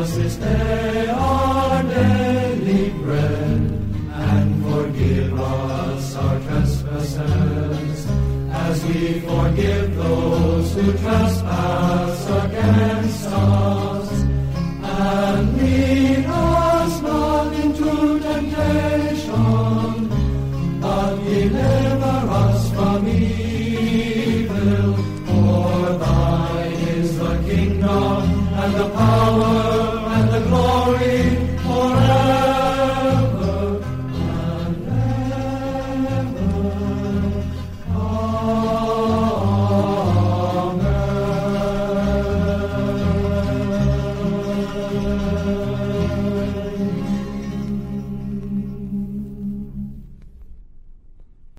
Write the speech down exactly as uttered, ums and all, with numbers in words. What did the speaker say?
us this day our daily bread, and forgive us our trespasses, as we forgive those who trespass against us. And lead us not into temptation, but deliver us from evil. For thine is the kingdom, and the power, and the glory, forever and ever. Amen.